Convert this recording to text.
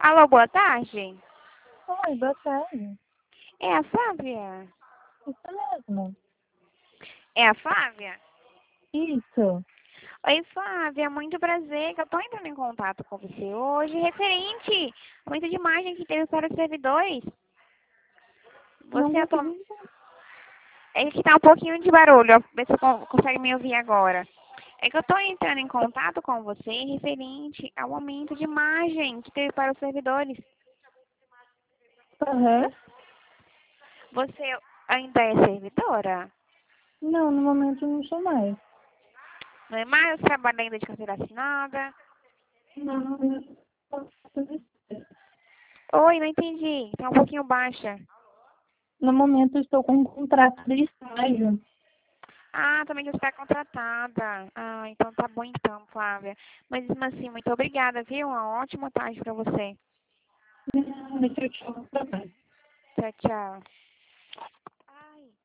Alô, boa tarde. Oi, boa tarde. É a Flávia? Isso mesmo. É a Flávia? Isso. Oi, Flávia, muito prazer, que eu tô entrando em contato com você hoje, referente ao aumento de imagem que teve para os servidores. Não Você consegui atualmente... entender. É que tá um pouquinho de barulho, ó, ver se você consegue me ouvir agora. É que eu tô entrando em contato com você referente ao aumento de imagem que teve para os servidores. Aham. Você ainda é servidora? Não, no momento não sou mais. Não é mais? Trabalha ainda de carteira assinada? Não, não posso. Oi, não entendi. Tá um pouquinho baixa. No momento estou com um contrato de estágio. Ah, também já está contratada. Ah, então tá bom então, Flávia. Mas mesmo assim, muito obrigada, viu? Uma ótima tarde para você. Não, deixa eu te falar. Tchau, tchau.